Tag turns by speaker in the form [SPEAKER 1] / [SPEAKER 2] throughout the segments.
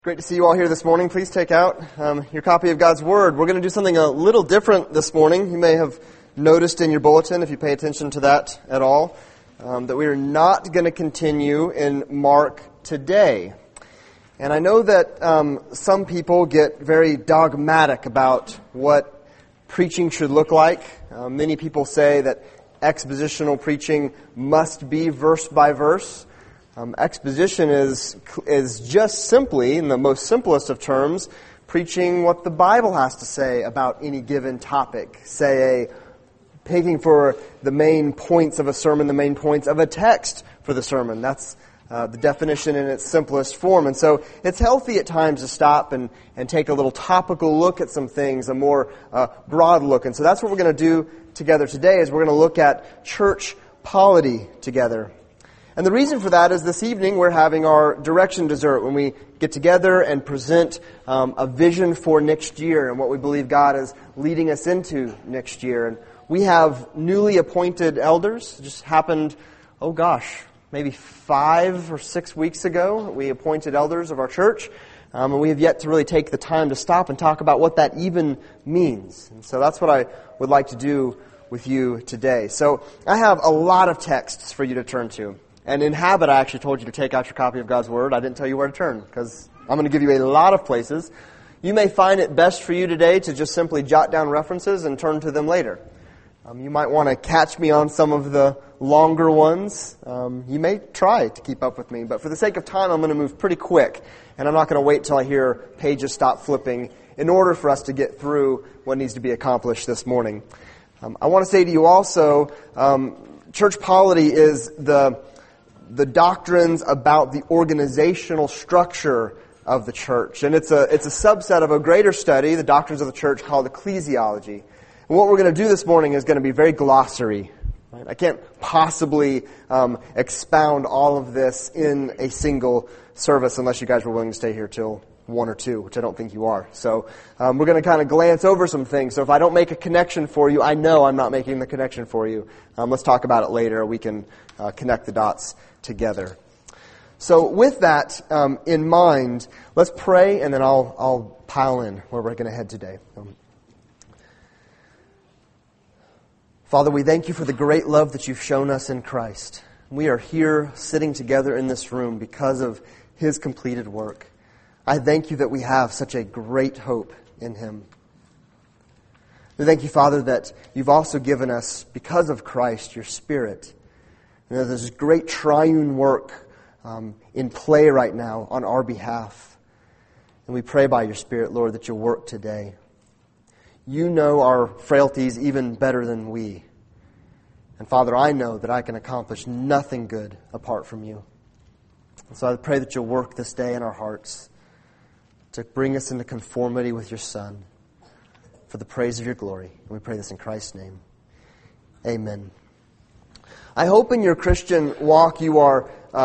[SPEAKER 1] Great to see you all here this morning. Please take out your copy of God's Word. We're going to do something a little different this morning. You may have noticed in your bulletin, if you pay attention to that at all, that we are not going to continue in Mark today. And I know that some people get very dogmatic about what preaching should look like. Many people say that expositional preaching must be verse by verse. Exposition is just simply, in the most simplest of terms, preaching what the Bible has to say about any given topic. Say, picking for the main points of a sermon, the main points of a text for the sermon. That's the definition in its simplest form. And so it's healthy at times to stop and take a little topical look at some things, a more broad look. And so that's what we're going to do together today, is we're going to look at church polity together. And the reason for that is this evening we're having our direction dessert when we get together and present a vision for next year and what we believe God is leading us into next year. And we have newly appointed elders. It just happened, maybe 5 or 6 weeks ago. We appointed elders of our church. And we have yet to really take the time to stop and talk about what that even means. And so that's what I would like to do with you today. So I have a lot of texts for you to turn to. And in habit, I actually told you to take out your copy of God's Word. I didn't tell you where to turn, because I'm going to give you a lot of places. You may find it best for you today to just simply jot down references and turn to them later. You might want to catch me on some of the longer ones. You may try to keep up with me, but for the sake of time, I'm going to move pretty quick, and I'm not going to wait till I hear pages stop flipping in order for us to get through what needs to be accomplished this morning. I want to say to you also, church polity is the doctrines about the organizational structure of the church. And it's a subset of a greater study, the doctrines of the church, called ecclesiology. And what we're going to do this morning is going to be very glossary. Right? I can't possibly expound all of this in a single service unless you guys were willing to stay here till 1 or 2, which I don't think you are. So we're going to kind of glance over some things. So if I don't make a connection for you, I know I'm not making the connection for you. Let's talk about it later. We can connect the dots together. So with that in mind, let's pray, and then I'll pile in where we're going to head today. Father, we thank you for the great love that you've shown us in Christ. We are here sitting together in this room because of His completed work. I thank you that we have such a great hope in Him. We thank you, Father, that you've also given us, because of Christ, your Spirit. And there's this great triune work in play right now on our behalf. And we pray by your Spirit, Lord, that you'll work today. You know our frailties even better than we. And Father, I know that I can accomplish nothing good apart from you. And so I pray that you'll work this day in our hearts to bring us into conformity with your Son for the praise of your glory. And we pray this in Christ's name. Amen. I hope in your Christian walk you are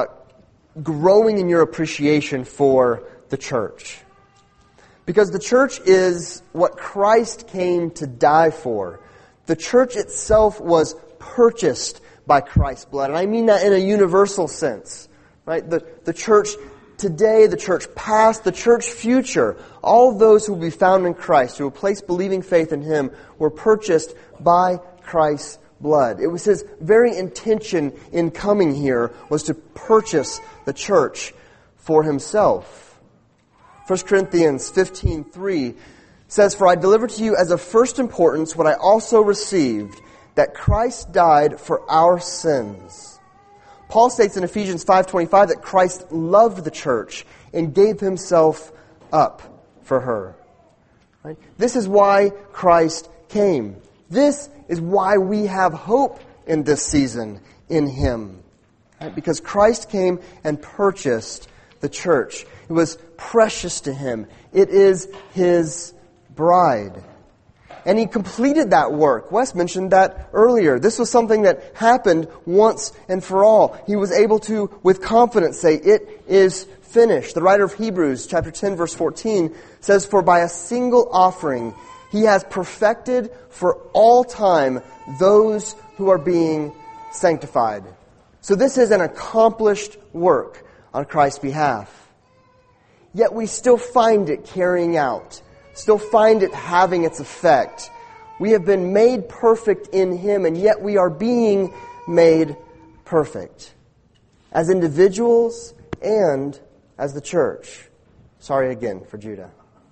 [SPEAKER 1] growing in your appreciation for the church. Because the church is what Christ came to die for. The church itself was purchased by Christ's blood. And I mean that in a universal sense. Right? The church today, the church past, the church future, all those who will be found in Christ, who will place believing faith in Him, were purchased by Christ's blood. It was His very intention in coming here was to purchase the church for Himself. 1 Corinthians 15:3 says, "For I delivered to you as of first importance what I also received, that Christ died for our sins." Paul states in Ephesians 5:25 that Christ loved the church and gave Himself up for her. Right? This is why Christ came. This is why we have hope in this season in Him. Right? Because Christ came and purchased the church. It was precious to Him. It is His bride. And He completed that work. Wes mentioned that earlier. This was something that happened once and for all. He was able to, with confidence, say, "It is finished." The writer of Hebrews, chapter 10, verse 14, says, "For by a single offering He has perfected for all time those who are being sanctified." So this is an accomplished work on Christ's behalf. yet we still find it carrying out, still find it having its effect. We have been made perfect in Him, and yet we are being made perfect as individuals and as the church. Sorry again for Judah.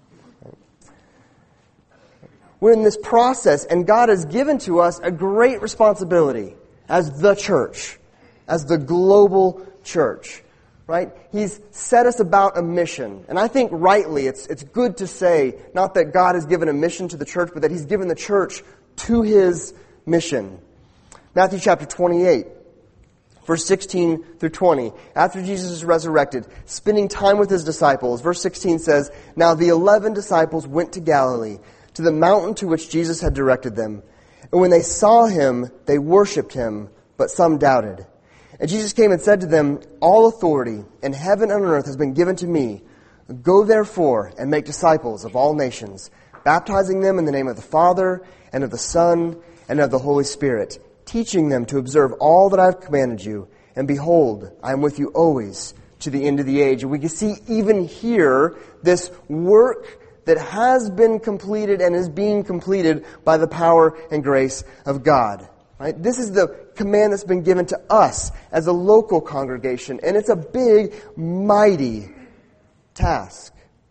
[SPEAKER 1] We're in this process, and God has given to us a great responsibility as the church, as the global church. Right? He's set us about a mission. And I think rightly it's good to say, not that God has given a mission to the church, but that He's given the church to His mission. Matthew chapter 28, verse 16 through 20. After Jesus is resurrected, spending time with His disciples, verse 16 says, "Now the 11 disciples went to Galilee, to the mountain to which Jesus had directed them. And when they saw Him, they worshipped Him, but some doubted. And Jesus came and said to them, 'All authority in heaven and on earth has been given to me. Go therefore and make disciples of all nations, baptizing them in the name of the Father and of the Son and of the Holy Spirit, teaching them to observe all that I have commanded you. And behold, I am with you always to the end of the age.'" And we can see even here this work that has been completed and is being completed by the power and grace of God. Right? This is the command that's been given to us as a local congregation, and it's a big, mighty task.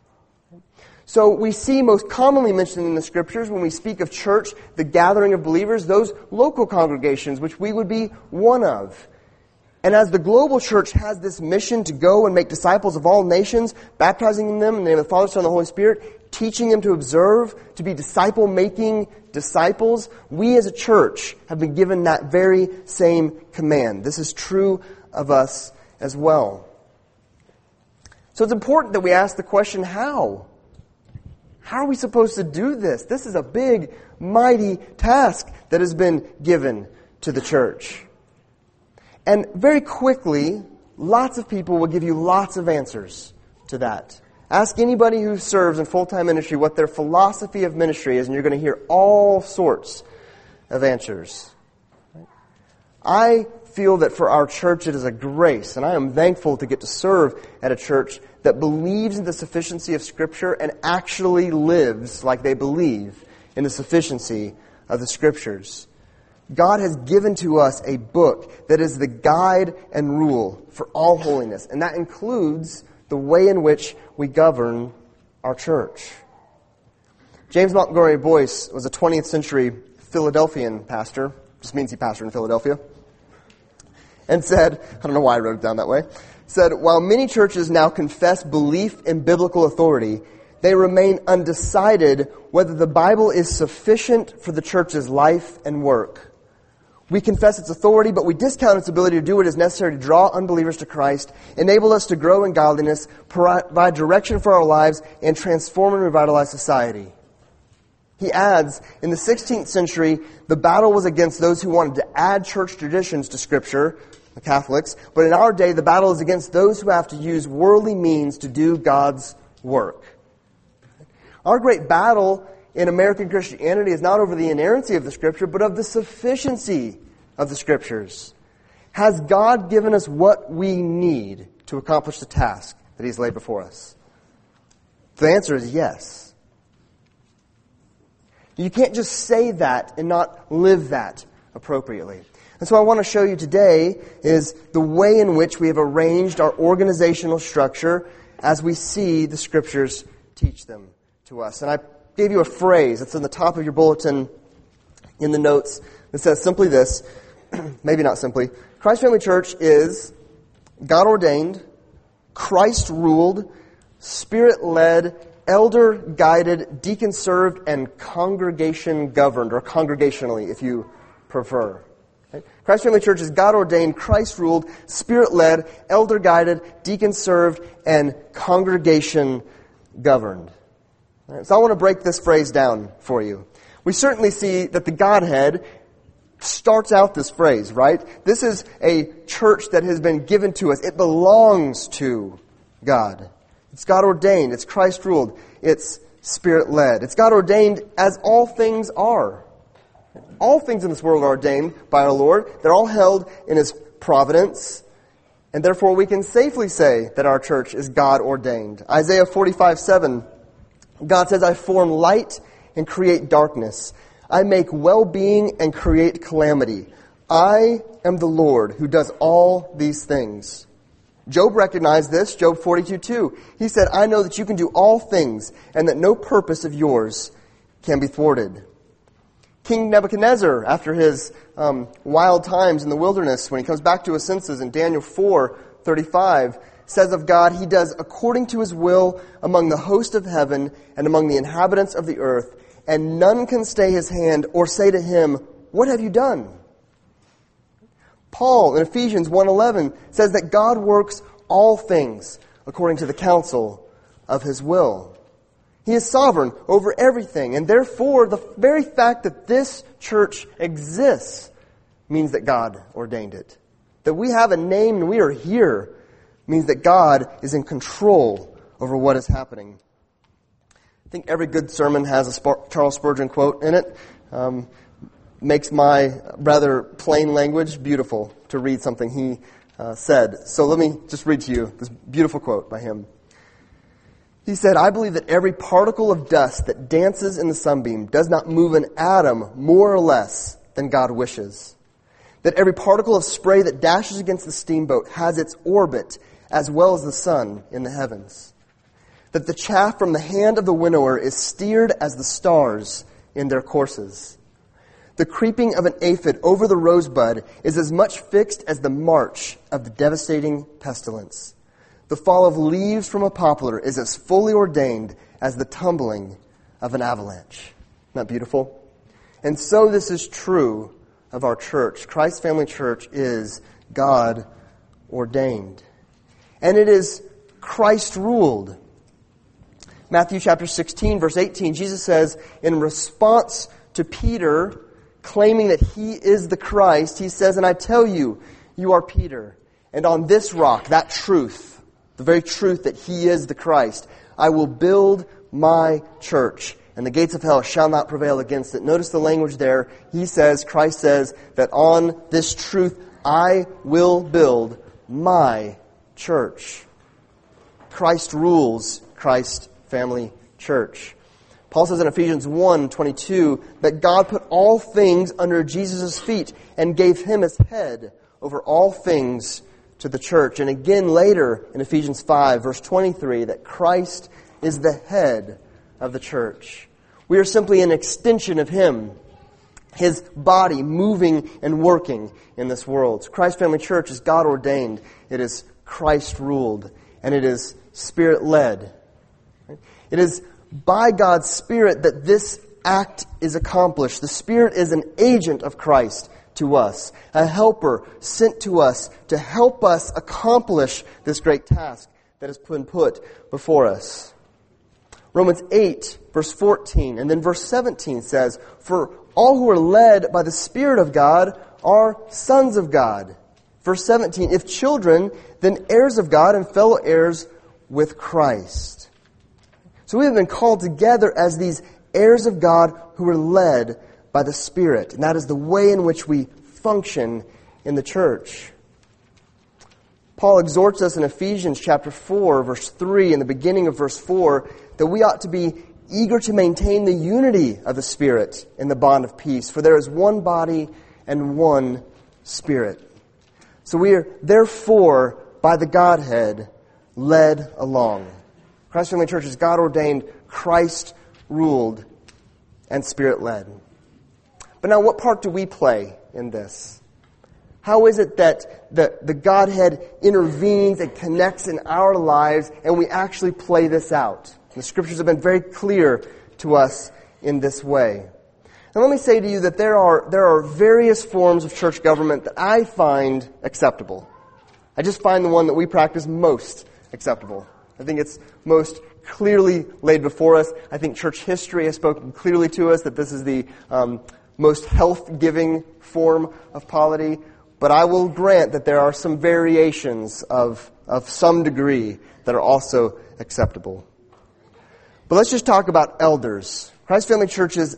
[SPEAKER 1] So we see most commonly mentioned in the Scriptures when we speak of church, the gathering of believers, those local congregations, which we would be one of. And as the global church has this mission to go and make disciples of all nations, baptizing them in the name of the Father, Son, and the Holy Spirit, teaching them to observe, to be disciple-making disciples, we as a church have been given that very same command. This is true of us as well. So it's important that we ask the question, how? How are we supposed to do this? This is a big, mighty task that has been given to the church. And very quickly, lots of people will give you lots of answers to that. Ask anybody who serves in full-time ministry what their philosophy of ministry is, and you're going to hear all sorts of answers. I feel that for our church it is a grace, and I am thankful to get to serve at a church that believes in the sufficiency of Scripture and actually lives like they believe in the sufficiency of the Scriptures. God has given to us a book that is the guide and rule for all holiness, and that includes the way in which we govern our church. James Montgomery Boyce was a 20th century Philadelphian pastor, just means he pastored in Philadelphia, and said, I don't know why I wrote it down that way, said, "While many churches now confess belief in biblical authority, they remain undecided whether the Bible is sufficient for the church's life and work. We confess its authority, but we discount its ability to do what is necessary to draw unbelievers to Christ, enable us to grow in godliness, provide direction for our lives, and transform and revitalize society." He adds, in the 16th century, the battle was against those who wanted to add church traditions to Scripture, the Catholics, but in our day, the battle is against those who have to use worldly means to do God's work. Our great battle in American Christianity is not over the inerrancy of the Scripture, but of the sufficiency of the Scriptures. Has God given us what we need to accomplish the task that He's laid before us? The answer is yes. You can't just say that and not live that appropriately. And so I want to show you today is the way in which we have arranged our organizational structure as we see the Scriptures teach them to us. And I gave you a phrase that's in the top of your bulletin in the notes that says simply this, maybe not simply, Christ Family Church is God-ordained, Christ-ruled, Spirit-led, elder-guided, deacon-served, and congregation-governed, or congregationally if you prefer. Okay? Christ Family Church is God-ordained, Christ-ruled, Spirit-led, elder-guided, deacon-served, and congregation-governed. Right, so I want to break this phrase down for you. We certainly see that the Godhead starts out this phrase, right? This is a church that has been given to us. It belongs to God. It's God-ordained. It's Christ-ruled. It's Spirit-led. It's God-ordained as all things are. All things in this world are ordained by our Lord. They're all held in His providence. And therefore we can safely say that our church is God-ordained. Isaiah 45:7, God says, I form light and create darkness. I make well-being and create calamity. I am the Lord who does all these things. Job recognized this, Job 42:2. He said, I know that you can do all things and that no purpose of yours can be thwarted. King Nebuchadnezzar, after his wild times in the wilderness, when he comes back to his senses in Daniel 4:35, says of God, He does according to His will among the host of heaven and among the inhabitants of the earth, and none can stay His hand or say to Him, what have you done? Paul in Ephesians 1:11 says that God works all things according to the counsel of His will. He is sovereign over everything, and therefore the very fact that this church exists means that God ordained it. That we have a name and we are here means that God is in control over what is happening. I think every good sermon has a Charles Spurgeon quote in it. Makes my rather plain language beautiful to read something he said. So let me just read to you this beautiful quote by him. He said, I believe that every particle of dust that dances in the sunbeam does not move an atom more or less than God wishes. That every particle of spray that dashes against the steamboat has its orbit as well as the sun in the heavens. That the chaff from the hand of the winnower is steered as the stars in their courses. The creeping of an aphid over the rosebud is as much fixed as the march of the devastating pestilence. The fall of leaves from a poplar is as fully ordained as the tumbling of an avalanche. Isn't that beautiful? And so this is true of our church. Christ Family Church is God ordained. And it is Christ ruled. Matthew chapter 16, verse 18, Jesus says, in response to Peter claiming that he is the Christ, he says, and I tell you, you are Peter, and on this rock, that truth, the very truth that He is the Christ, I will build my church, and the gates of hell shall not prevail against it. Notice the language there. He says, Christ says, that on this truth I will build my church. Christ rules Christ Family Church. Paul says in Ephesians 1:22 that God put all things under Jesus' feet and gave Him as head over all things to the church. And again later in Ephesians 5, verse 23, that Christ is the head of the church. We are simply an extension of Him, His body moving and working in this world. So Christ Family Church is God ordained. It is Christ ruled. And it is Spirit led. It is by God's Spirit that this act is accomplished. The Spirit is an agent of Christ to us, a helper sent to us to help us accomplish this great task that has been put before us. Romans 8, verse 14, and then verse 17 says, for all who are led by the Spirit of God are sons of God. Verse 17, if children, then heirs of God and fellow heirs with Christ. So we have been called together as these heirs of God who are led by the Spirit. And that is the way in which we function in the church. Paul exhorts us in Ephesians chapter 4, verse 3, in the beginning of verse 4, that we ought to be eager to maintain the unity of the Spirit in the bond of peace. For there is one body and one Spirit. So we are therefore, by the Godhead, led along. Christ Family Church is God ordained, Christ ruled, and Spirit led. But now what part do we play in this? How is it that the Godhead intervenes and connects in our lives and we actually play this out? The Scriptures have been very clear to us in this way. And let me say to you that there are various forms of church government that I find acceptable. I just find the one that we practice most acceptable. I think it's most clearly laid before us. I think church history has spoken clearly to us that this is the most health-giving form of polity. But I will grant that there are some variations of some degree that are also acceptable. But let's just talk about elders. Christ Family Church is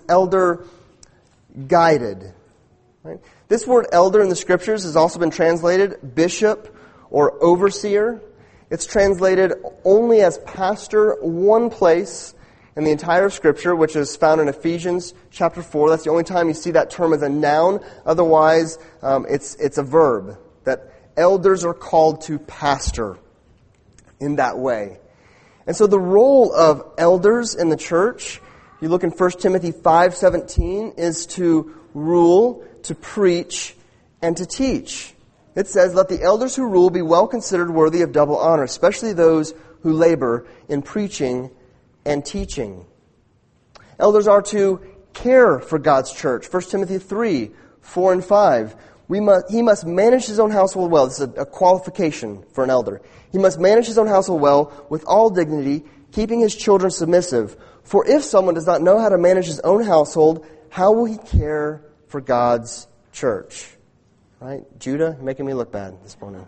[SPEAKER 1] elder-guided. Right? This word elder in the Scriptures has also been translated bishop or overseer. It's translated only as pastor one place in the entire Scripture, which is found in Ephesians chapter 4. That's the only time you see that term as a noun. Otherwise, it's a verb, that elders are called to pastor in that way. And so the role of elders in the church, you look in 1 Timothy 5:17, is to rule, to preach, and to teach. It says, "Let the elders who rule be well considered worthy of double honor, especially those who labor in preaching and teaching." Elders are to care for God's church. 1 Timothy 3:4 and 5. He must manage his own household well. This is a qualification for an elder. He must manage his own household well with all dignity, keeping his children submissive. For if someone does not know how to manage his own household, how will he care for God's church? Right? Judah, you're making me look bad this morning.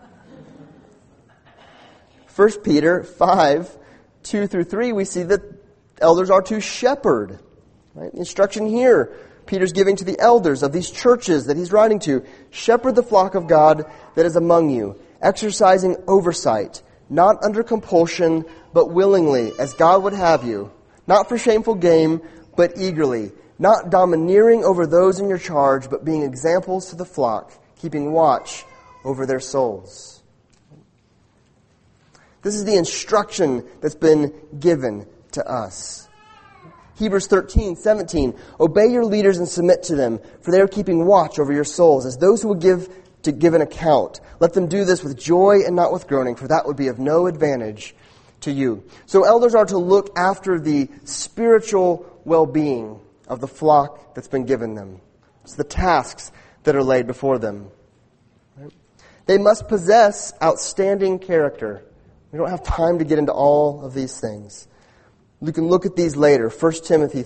[SPEAKER 1] 1 Peter 5:2-3, we see that elders are to shepherd. Right? The instruction here Peter's giving to the elders of these churches that he's writing to: shepherd the flock of God that is among you, exercising oversight, not under compulsion, but willingly, as God would have you, not for shameful gain, but eagerly, not domineering over those in your charge, but being examples to the flock, keeping watch over their souls. This is the instruction that's been given to us. Hebrews 13:17, obey your leaders and submit to them, for they are keeping watch over your souls, as those who will give an account. Let them do this with joy and not with groaning, for that would be of no advantage to you. So elders are to look after the spiritual well-being of the flock that's been given them. It's the tasks that are laid before them. Right? They must possess outstanding character. We don't have time to get into all of these things. You can look at these later. 1 Timothy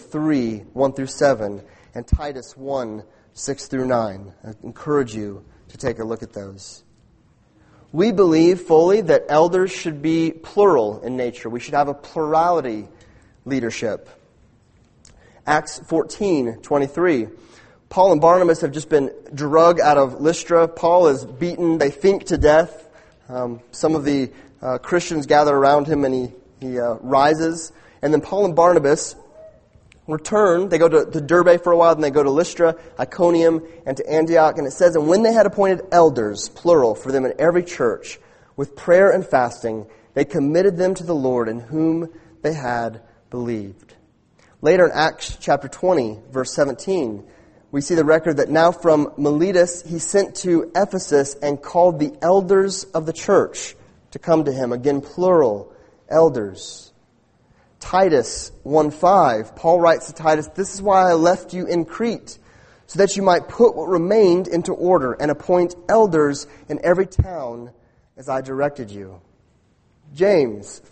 [SPEAKER 1] 3:1-7 and Titus 1:6-9. I encourage you to take a look at those. We believe fully that elders should be plural in nature. We should have a plurality leadership. Acts 14:23. Paul and Barnabas have just been drug out of Lystra. Paul is beaten, they think, to death. Some of the Christians gather around him and he rises. And then Paul and Barnabas return. They go to Derbe for a while, then they go to Lystra, Iconium, and to Antioch. And it says, and when they had appointed elders, plural, for them in every church, with prayer and fasting, they committed them to the Lord in whom they had believed. Later in Acts chapter 20, verse 17, we see the record that now from Miletus he sent to Ephesus and called the elders of the church to come to him. Again, plural, elders. Titus 1:5, Paul writes to Titus, this is why I left you in Crete, so that you might put what remained into order and appoint elders in every town as I directed you. James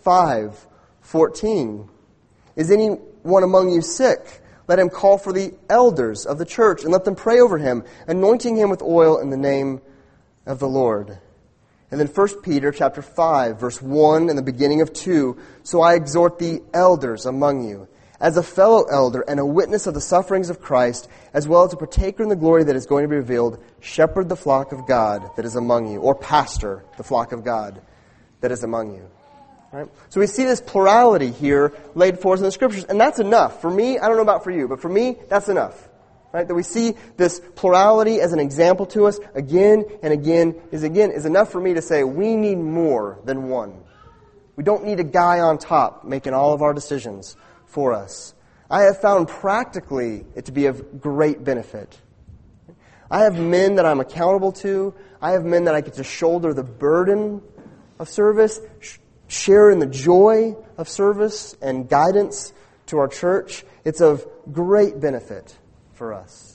[SPEAKER 1] 5:14, is anyone among you sick? Let him call for the elders of the church and let them pray over him, anointing him with oil in the name of the Lord. And then 1 Peter chapter 5, verse 1 and the beginning of 2, so I exhort the elders among you, as a fellow elder and a witness of the sufferings of Christ, as well as a partaker in the glory that is going to be revealed, shepherd the flock of God that is among you, or pastor the flock of God that is among you. Right? So we see this plurality here laid forth in the Scriptures, and that's enough. For me, I don't know about for you, but for me, that's enough. Right? That we see this plurality as an example to us again and again is enough for me to say we need more than one. We don't need a guy on top making all of our decisions for us. I have found practically it to be of great benefit. I have men that I'm accountable to. I have men that I get to shoulder the burden of service, share in the joy of service and guidance to our church. It's of great benefit for us.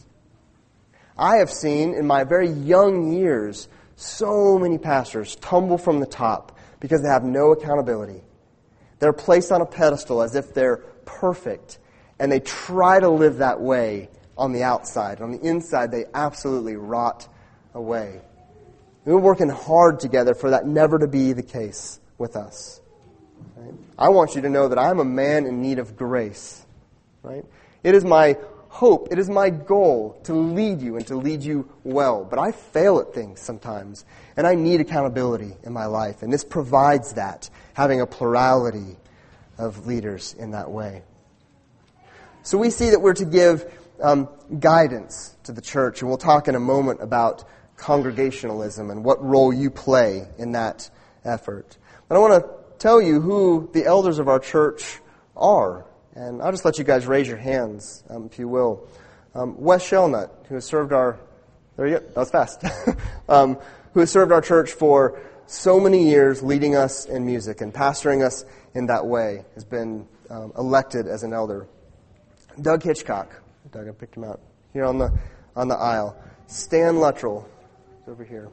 [SPEAKER 1] I have seen in my very young years so many pastors tumble from the top because they have no accountability. They're placed on a pedestal as if they're perfect, and they try to live that way on the outside. On the inside, they absolutely rot away. We're working hard together for that never to be the case with us. Right? I want you to know that I'm a man in need of grace. Right? It is my hope, it is my goal to lead you and to lead you well. But I fail at things sometimes, and I need accountability in my life. And this provides that, having a plurality of leaders in that way. So we see that we're to give guidance to the church, and we'll talk in a moment about congregationalism and what role you play in that effort. But I want to tell you who the elders of our church are. And I'll just let you guys raise your hands, if you will. Wes Shelnut, who has served our... There you go. That was fast. Who has served our church for so many years, leading us in music and pastoring us in that way, has been elected as an elder. Doug Hitchcock. Doug, I picked him out. Here on the aisle. Stan Luttrell is over here.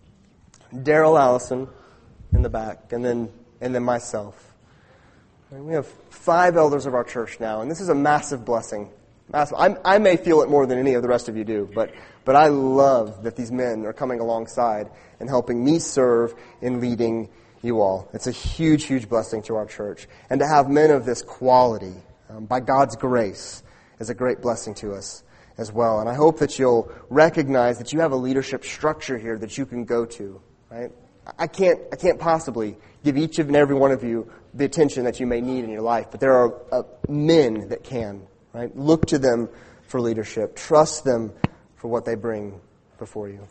[SPEAKER 1] Daryl Allison in the back. And then myself. We have 5 elders of our church now, and this is a massive blessing. Massive. I may feel it more than any of the rest of you do, but I love that these men are coming alongside and helping me serve in leading you all. It's a huge, huge blessing to our church. And to have men of this quality, by God's grace, is a great blessing to us as well. And I hope that you'll recognize that you have a leadership structure here that you can go to, right? I can't possibly give each and every one of you the attention that you may need in your life, but there are men that can, right? Look to them for leadership. Trust them for what they bring before you.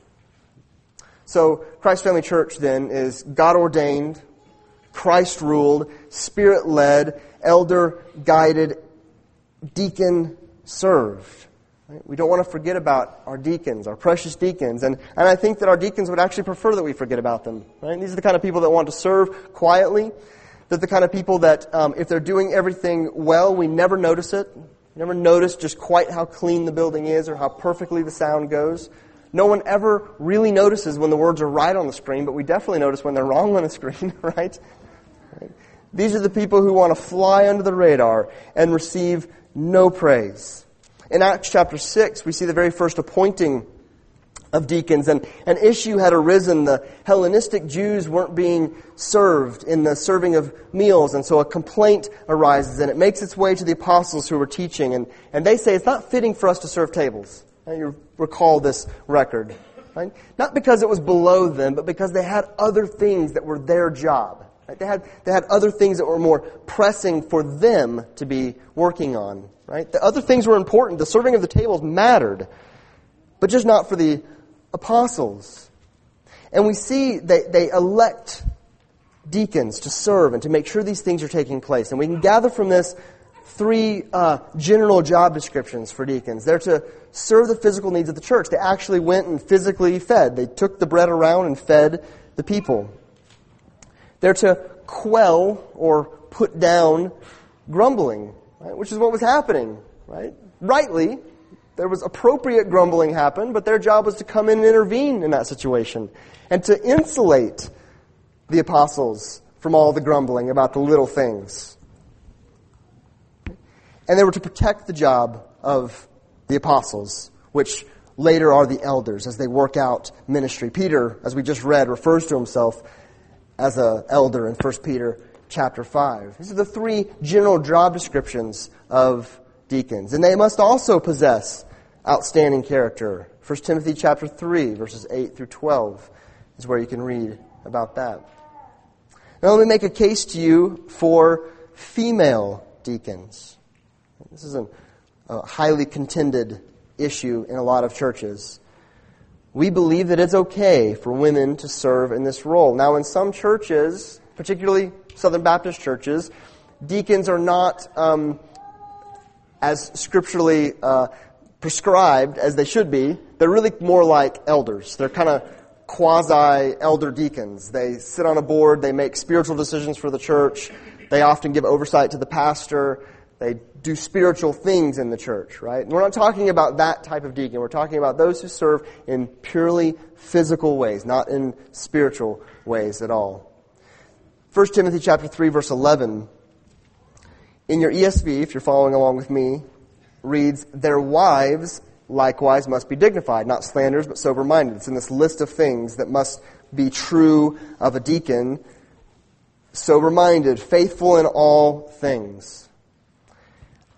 [SPEAKER 1] So Christ Family Church then is God-ordained, Christ-ruled, Spirit-led, elder-guided, deacon-served. Right? We don't want to forget about our deacons, our precious deacons. And I think that our deacons would actually prefer that we forget about them. Right? These are the kind of people that want to serve quietly. They're the kind of people that if they're doing everything well, we never notice it. We never notice just quite how clean the building is or how perfectly the sound goes. No one ever really notices when the words are right on the screen, but we definitely notice when they're wrong on the screen, right? These are the people who want to fly under the radar and receive no praise. In Acts chapter 6, we see the very first appointing of deacons, and an issue had arisen. The Hellenistic Jews weren't being served in the serving of meals, and so a complaint arises, and it makes its way to the apostles who were teaching, and they say it's not fitting for us to serve tables. Now, you recall this record, right? Not because it was below them, but because they had other things that were their job. Right? They had other things that were more pressing for them to be working on. Right? The other things were important. The serving of the tables mattered, but just not for the apostles. And we see they elect deacons to serve and to make sure these things are taking place. And we can gather from this 3 general job descriptions for deacons. They're to serve the physical needs of the church. They actually went and physically fed. They took the bread around and fed the people. They're to quell or put down grumbling, right? Which is what was happening, right? Rightly, there was appropriate grumbling happen, but their job was to come in and intervene in that situation and to insulate the apostles from all the grumbling about the little things. And they were to protect the job of the apostles, which later are the elders as they work out ministry. Peter, as we just read, refers to himself as an elder in 1 Peter chapter 5. These are the 3 general job descriptions of deacons. And they must also possess outstanding character. 1 Timothy chapter 3, verses 8 through 12 is where you can read about that. Now let me make a case to you for female deacons. This is a highly contended issue in a lot of churches. We believe that it's okay for women to serve in this role. Now, in some churches, particularly Southern Baptist churches, deacons are not as scripturally prescribed as they should be. They're really more like elders. They're kind of quasi-elder deacons. They sit on a board. They make spiritual decisions for the church. They often give oversight to the pastor. They do spiritual things in the church, right? And we're not talking about that type of deacon. We're talking about those who serve in purely physical ways, not in spiritual ways at all. 1 Timothy chapter 3, verse 11. In your ESV, if you're following along with me, reads, "Their wives likewise must be dignified, not slanderers, but sober-minded." It's in this list of things that must be true of a deacon. Sober-minded, faithful in all things.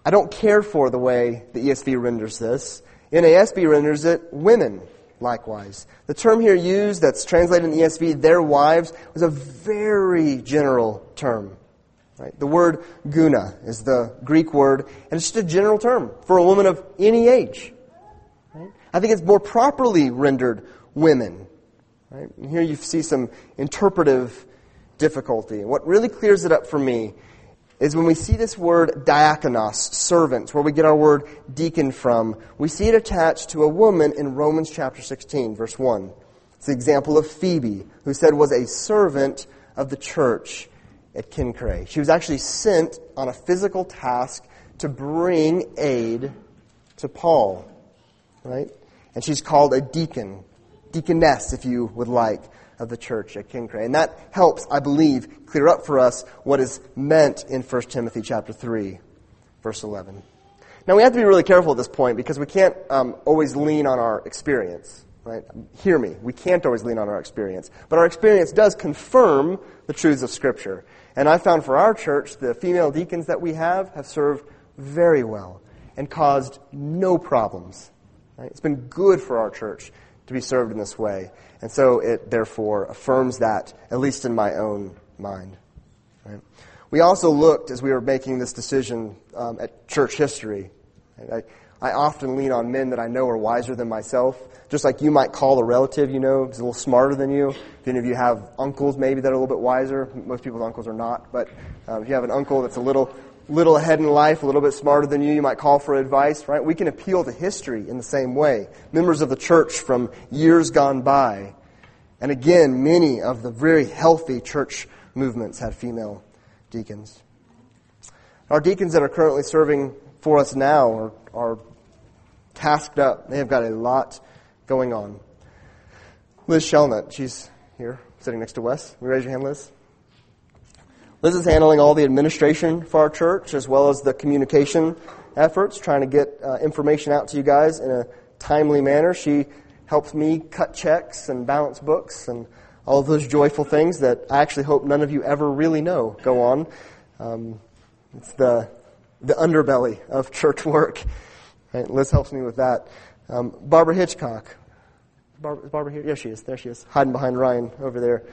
[SPEAKER 1] I don't care for the way the ESV renders this. NASB renders it women, likewise. The term here used that's translated in ESV, their wives, was a very general term. Right? The word guna is the Greek word, and it's just a general term for a woman of any age. Right? I think it's more properly rendered women. Right? And here you see some interpretive difficulty. And what really clears it up for me is when we see this word diakonos, servant, where we get our word deacon from, we see it attached to a woman in Romans chapter 16, verse 1. It's the example of Phoebe, who said was a servant of the church at Cenchreae. She was actually sent on a physical task to bring aid to Paul. Right? And she's called a deacon, deaconess, if you would like, of the church at Cenchreae. And that helps, I believe, clear up for us what is meant in 1 Timothy chapter 3, verse 11. Now, we have to be really careful at this point because we can't always lean on our experience. Right? Hear me. We can't always lean on our experience. But our experience does confirm the truths of Scripture. And I found for our church, the female deacons that we have served very well and caused no problems. Right? It's been good for our church to be served in this way. And so it therefore affirms that, at least in my own mind. Right? We also looked, as we were making this decision, at church history. Right? I often lean on men that I know are wiser than myself. Just like you might call a relative you know who's a little smarter than you. If any of you have uncles maybe that are a little bit wiser. Most people's uncles are not. But if you have an uncle that's a little ahead in life, a little bit smarter than you might call for advice, right? We can appeal to history in the same way. Members of the church from years gone by. And again, many of the very healthy church movements had female deacons. Our deacons that are currently serving for us now are tasked up. They have got a lot going on. Liz Shelnut, she's here, sitting next to Wes. Will you raise your hand, Liz? Liz is handling all the administration for our church, as well as the communication efforts, trying to get information out to you guys in a timely manner. She helps me cut checks and balance books and all of those joyful things that I actually hope none of you ever really know go on. It's the underbelly of church work. Right? Liz helps me with that. Barbara Hitchcock. Is Barbara here? Yeah, she is. There she is, hiding behind Ryan over there.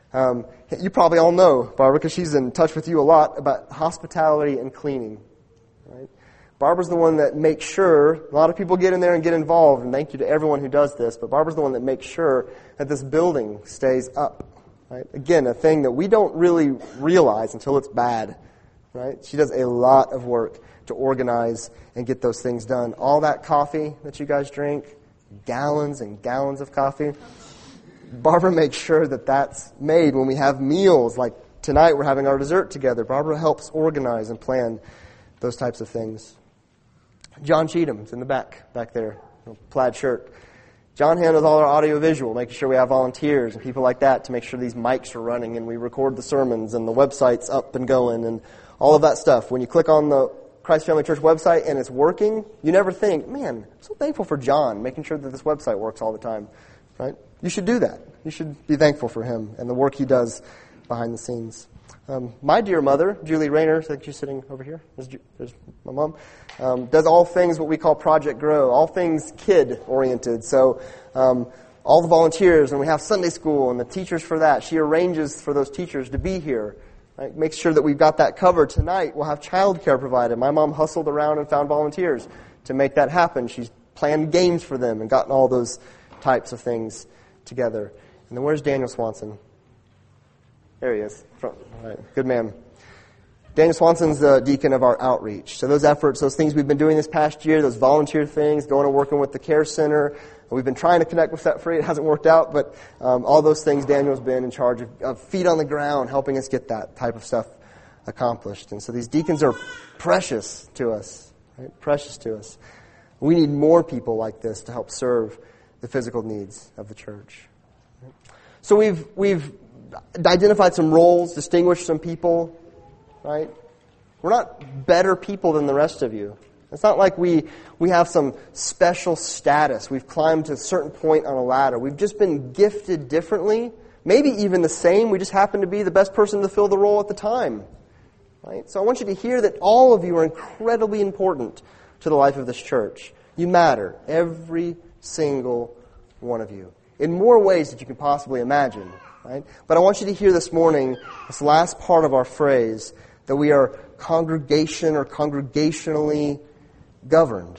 [SPEAKER 1] You probably all know Barbara because she's in touch with you a lot about hospitality and cleaning. Right? Barbara's the one that makes sure, a lot of people get in there and get involved, and thank you to everyone who does this, but Barbara's the one that makes sure that this building stays up. Right? Again, a thing that we don't really realize until it's bad. Right? She does a lot of work to organize and get those things done. All that coffee that you guys drink, gallons and gallons of coffee, Barbara makes sure that that's made when we have meals. Like tonight we're having our dessert together. Barbara helps organize and plan those types of things. John Cheatham's in the back there, plaid shirt. John handles all our audio-visual, making sure we have volunteers and people like that to make sure these mics are running and we record the sermons and the website's up and going and all of that stuff. When you click on the Christ Family Church website and it's working, you never think, man, I'm so thankful for John making sure that this website works all the time. Right? You should do that. You should be thankful for him and the work he does behind the scenes. My dear mother, Julie Rayner, I think she's sitting over here. There's my mom. Does all things what we call Project Grow, all things kid-oriented. So all the volunteers, and we have Sunday school and the teachers for that. She arranges for those teachers to be here. Right? Makes sure that we've got that covered. Tonight we'll have childcare provided. My mom hustled around and found volunteers to make that happen. She's planned games for them and gotten all those types of things together. And then where's Daniel Swanson? There he is. All right. Good man. Daniel Swanson's the deacon of our outreach. So those efforts, those things we've been doing this past year, those volunteer things, going and working with the care center, we've been trying to connect with Set Free. It hasn't worked out, but all those things, Daniel's been in charge of feet on the ground, helping us get that type of stuff accomplished. And so these deacons are precious to us, right? Precious to us. We need more people like this to help serve the physical needs of the church. So we've identified some roles, distinguished some people, right? We're not better people than the rest of you. It's not like we have some special status. We've climbed to a certain point on a ladder. We've just been gifted differently, maybe even the same. We just happen to be the best person to fill the role at the time. Right? So I want you to hear that all of you are incredibly important to the life of this church. You matter, every single one of you, in more ways than you can possibly imagine. Right? But I want you to hear this morning, this last part of our phrase, that we are congregation or congregationally governed.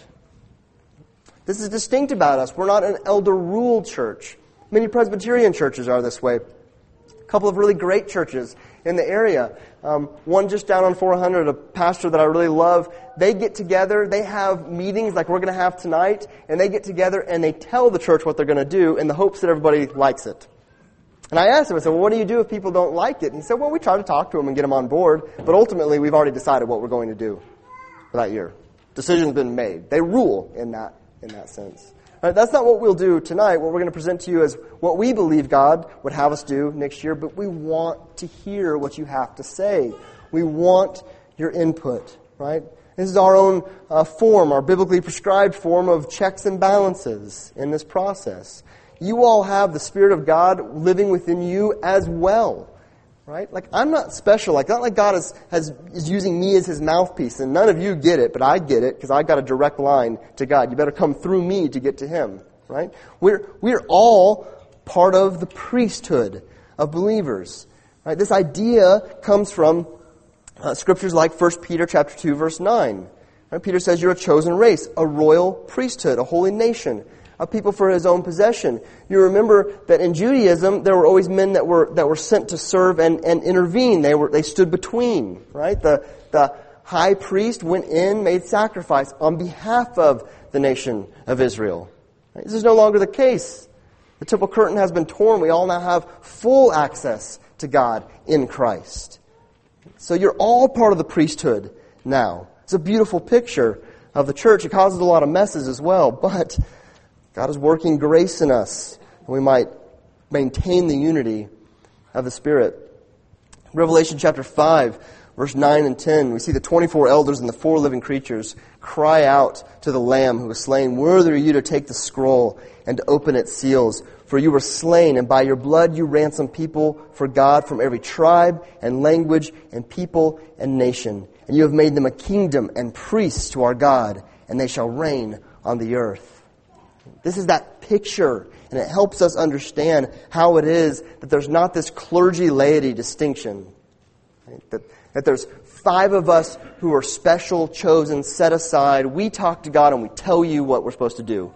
[SPEAKER 1] This is distinct about us. We're not an elder-ruled church. Many Presbyterian churches are this way. A couple of really great churches in the area. One just down on 400, a pastor that I really love, they get together, they have meetings like we're going to have tonight, and they get together and they tell the church what they're going to do in the hopes that everybody likes it. And I asked him, I said, well, what do you do if people don't like it? And he said, well, we try to talk to them and get them on board, but ultimately we've already decided what we're going to do for that year. Decision's been made. They rule in that sense. All right, that's not what we'll do tonight. What we're going to present to you is what we believe God would have us do next year, but we want to hear what you have to say. We want your input, right? This is our own form, our biblically prescribed form of checks and balances in this process. You all have the Spirit of God living within you as well, right? Like, I'm not special. Like, not like God is using me as His mouthpiece, and none of you get it, but I get it because I got a direct line to God. You better come through me to get to Him, right? We're all part of the priesthood of believers, right? This idea comes from scriptures like 1 Peter chapter 2, verse 9. Right? Peter says you're a chosen race, a royal priesthood, a holy nation, a people for His own possession. You remember that in Judaism, there were always men that were sent to serve and intervene. They stood between, right? The high priest went in, made sacrifice on behalf of the nation of Israel. Right? This is no longer the case. The temple curtain has been torn. We all now have full access to God in Christ. So you're all part of the priesthood now. It's a beautiful picture of the church. It causes a lot of messes as well, but God is working grace in us, and we might maintain the unity of the Spirit. Revelation chapter 5, verse 9 and 10, we see the 24 elders and the 4 living creatures cry out to the Lamb who was slain, "Worthy are you to take the scroll and to open its seals, for you were slain, and by your blood you ransomed people for God from every tribe and language and people and nation. And you have made them a kingdom and priests to our God, and they shall reign on the earth." This is that picture, and it helps us understand how it is that there's not this clergy-laity distinction. Right? That there's 5 of us who are special, chosen, set aside. We talk to God and we tell you what we're supposed to do.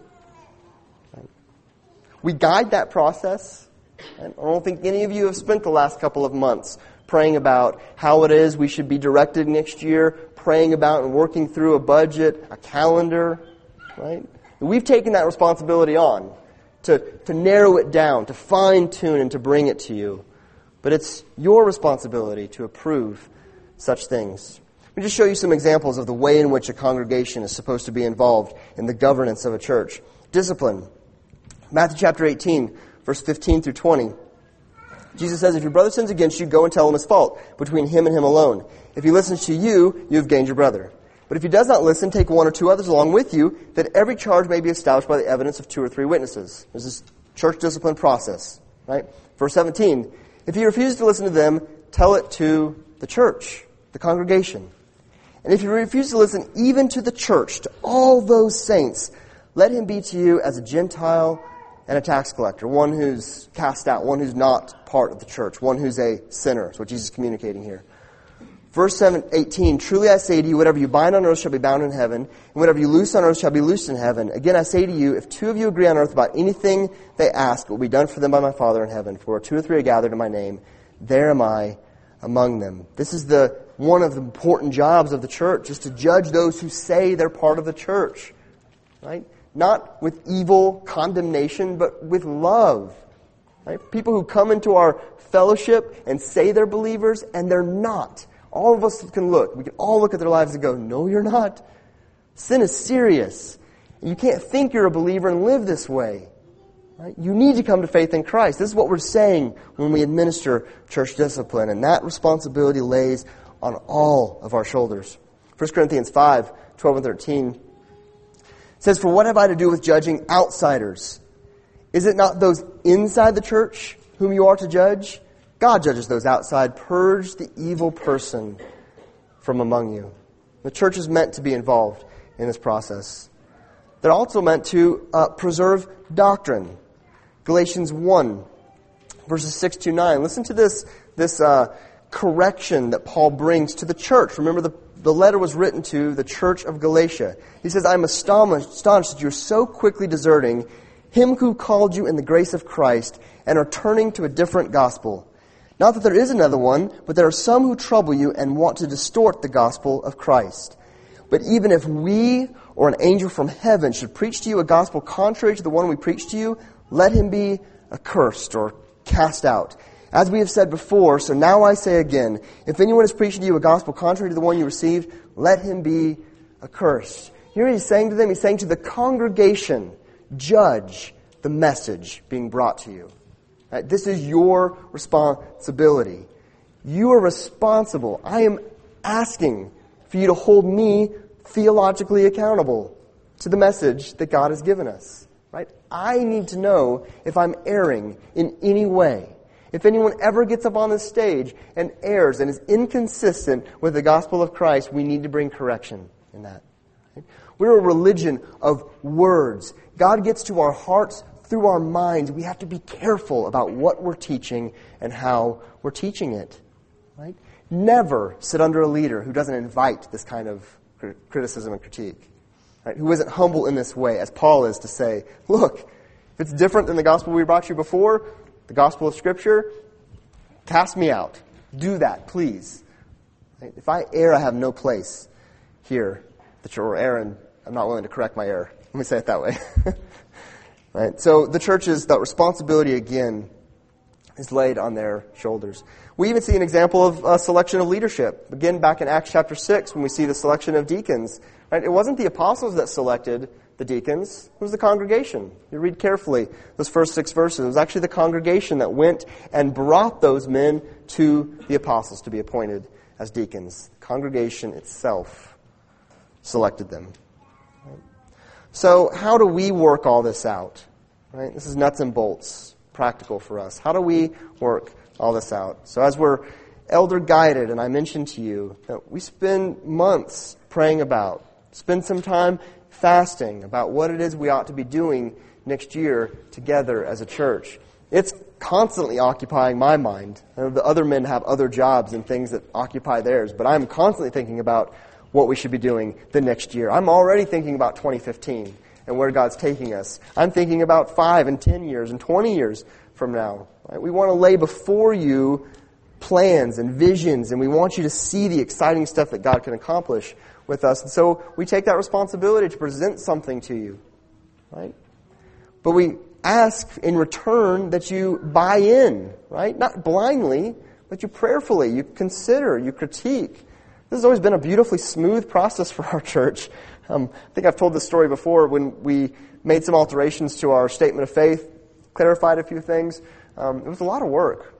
[SPEAKER 1] Right? We guide that process. And I don't think any of you have spent the last couple of months praying about how it is we should be directed next year, praying about and working through a budget, a calendar, right? We've taken that responsibility on to narrow it down, to fine-tune and to bring it to you. But it's your responsibility to approve such things. Let me just show you some examples of the way in which a congregation is supposed to be involved in the governance of a church. Discipline. Matthew chapter 18, verse 15 through 20. Jesus says, "If your brother sins against you, go and tell him his fault, between him and him alone. If he listens to you, you have gained your brother. But if he does not listen, take 1 or 2 others along with you, that every charge may be established by the evidence of 2 or 3 witnesses." There's this church discipline process, right? Verse 17, "If he refuses to listen to them, tell it to the church," the congregation. "And if he refuses to listen even to the church, to all those saints, let him be to you as a Gentile and a tax collector," one who's cast out, one who's not part of the church, one who's a sinner. That's what Jesus is communicating here. Verse 18, "Truly I say to you, whatever you bind on earth shall be bound in heaven, and whatever you loose on earth shall be loosed in heaven. Again I say to you, if 2 of you agree on earth about anything they ask, it will be done for them by my Father in heaven. For where 2 or 3 are gathered in my name, there am I among them." This is one of the important jobs of the church, is to judge those who say they're part of the church. Right? Not with evil condemnation, but with love. Right? People who come into our fellowship and say they're believers, and they're not. All of us can look. We can all look at their lives and go, "No, you're not. Sin is serious. You can't think you're a believer and live this way." Right? You need to come to faith in Christ. This is what we're saying when we administer church discipline, and that responsibility lays on all of our shoulders. 1 Corinthians 5, 12 and 13 says, "For what have I to do with judging outsiders? Is it not those inside the church whom you are to judge? God judges those outside. Purge the evil person from among you. The church is meant to be involved in this process. They're also meant to preserve doctrine. Galatians 1, verses 6 to 9. Listen to this correction that Paul brings to the church. Remember, the letter was written to the church of Galatia. He says, I'm astonished that you're so quickly deserting him who called you in the grace of Christ and are turning to a different gospel. Not that there is another one, but there are some who trouble you and want to distort the gospel of Christ. But even if we or an angel from heaven should preach to you a gospel contrary to the one we preach to you, let him be accursed or cast out. As we have said before, so now I say again, if anyone is preaching to you a gospel contrary to the one you received, let him be accursed. You know what he's saying to them? He's saying to the congregation, judge the message being brought to you. Right? This is your responsibility. You are responsible. I am asking for you to hold me theologically accountable to the message that God has given us. Right? I need to know if I'm erring in any way. If anyone ever gets up on this stage and errs and is inconsistent with the gospel of Christ, we need to bring correction in that. Right? We're a religion of words. God gets to our hearts through our minds. We have to be careful about what we're teaching and how we're teaching it. Right? Never sit under a leader who doesn't invite this kind of criticism and critique. Right? Who isn't humble in this way, as Paul is, to say, look, if it's different than the gospel we brought you before, the gospel of Scripture, cast me out. Do that, please. Right? If I err, I have no place here. Or err, and I'm not willing to correct my error. Let me say it that way. Right? So the church's that responsibility, again, is laid on their shoulders. We even see an example of a selection of leadership. Again, back in Acts chapter 6, when we see the selection of deacons. Right? It wasn't the apostles that selected the deacons. It was the congregation. You read carefully those first 6 verses. It was actually the congregation that went and brought those men to the apostles to be appointed as deacons. The congregation itself selected them. Right? So how do we work all this out? Right? This is nuts and bolts, practical for us. How do we work all this out? So as we're elder guided, and I mentioned to you that we spend months praying about, spend some time fasting about what it is we ought to be doing next year together as a church. It's constantly occupying my mind. The other men have other jobs and things that occupy theirs, but I'm constantly thinking about what we should be doing the next year. I'm already thinking about 2015 and where God's taking us. I'm thinking about 5 and 10 years and 20 years from now. Right? We want to lay before you plans and visions, and we want you to see the exciting stuff that God can accomplish with us. And so we take that responsibility to present something to you. Right? But we ask in return that you buy in, right? Not blindly, but you prayerfully, you consider, you critique. This has always been a beautifully smooth process for our church. I think I've told this story before when we made some alterations to our statement of faith, clarified a few things. It was a lot of work.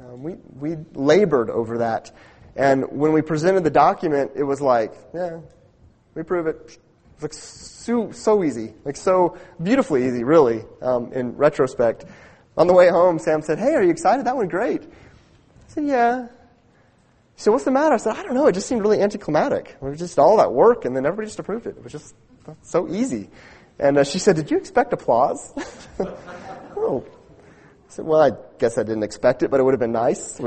[SPEAKER 1] We labored over that. And when we presented the document, it was like, yeah, we approve it. It's like so easy, like so beautifully easy, really, in retrospect. On the way home, Sam said, hey, are you excited? That went great. I said, yeah. He said, what's the matter? I said, I don't know. It just seemed really anticlimactic. It was just all that work, and then everybody just approved it. It was just so easy. And she said, did you expect applause? Oh. I said, well, I guess I didn't expect it, but it would have been nice.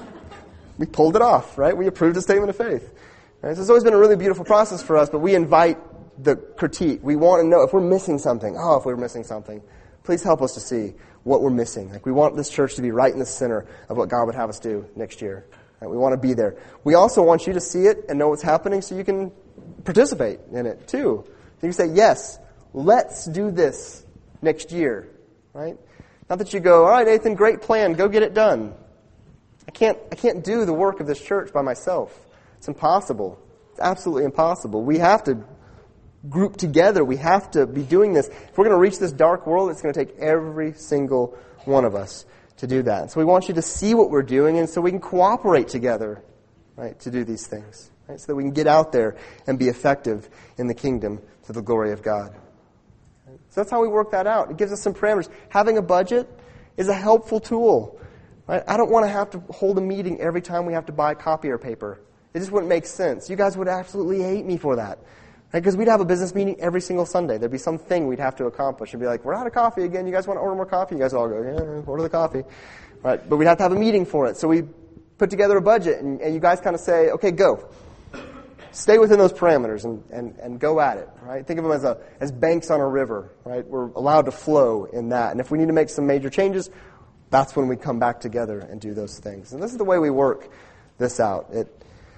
[SPEAKER 1] We pulled it off, right? We approved a statement of faith. Right? So it's always been a really beautiful process for us, but we invite the critique. We want to know if we're missing something. Oh, if we're missing something, please help us to see what we're missing. Like, we want this church to be right in the center of what God would have us do next year. Right? We want to be there. We also want you to see it and know what's happening so you can participate in it too. So you can say, yes, let's do this next year. Right? Not that you go, all right, Nathan, great plan, go get it done. I can't do the work of this church by myself. It's impossible. It's absolutely impossible. We have to group together. We have to be doing this. If we're going to reach this dark world, it's going to take every single one of us to do that. And so we want you to see what we're doing, and so we can cooperate together, right, to do these things, right, so that we can get out there and be effective in the kingdom to the glory of God. Right? So that's how we work that out. It gives us some parameters. Having a budget is a helpful tool. Right? I don't want to have to hold a meeting every time we have to buy copier paper It just wouldn't make sense. You guys would absolutely hate me for that. Right? Because we'd have a business meeting every single Sunday. There'd be something we'd have to accomplish. And be like, we're out of coffee again. You guys want to order more coffee? You guys all go, yeah, order the coffee. Right? But we'd have to have a meeting for it. So we put together a budget, and you guys kind of say, okay, go. Stay within those parameters and go at it. Right? Think of them as banks on a river. Right? We're allowed to flow in that. And if we need to make some major changes, that's when we come back together and do those things. And this is the way we work this out. It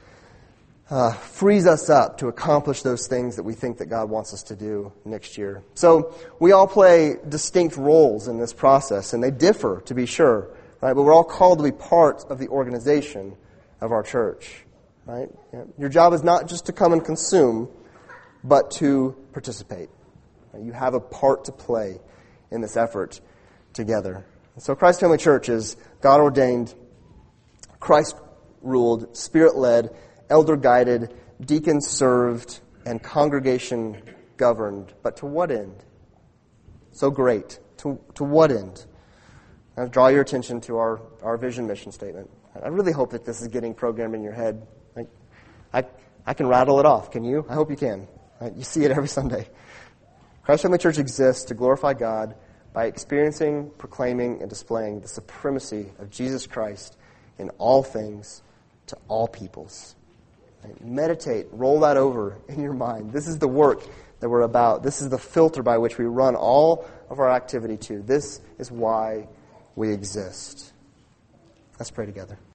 [SPEAKER 1] frees us up to accomplish those things that we think that God wants us to do next year. So we all play distinct roles in this process, and they differ, to be sure, right? But we're all called to be part of the organization of our church, right? Yeah. Your job is not just to come and consume, but to participate. You have a part to play in this effort together. And so Christ Family Church is God-ordained, Christ-ruled, Spirit-led, elder-guided, deacon-served, and congregation-governed. But to what end? So great. To what end? I'll draw your attention to our vision mission statement. I really hope that this is getting programmed in your head. I can rattle it off. Can you? I hope you can. You see it every Sunday. Christ Family Church exists to glorify God by experiencing, proclaiming, and displaying the supremacy of Jesus Christ in all things to all peoples. Meditate, roll that over in your mind. This is the work that we're about. This is the filter by which we run all of our activity to. This is why we exist. Let's pray together.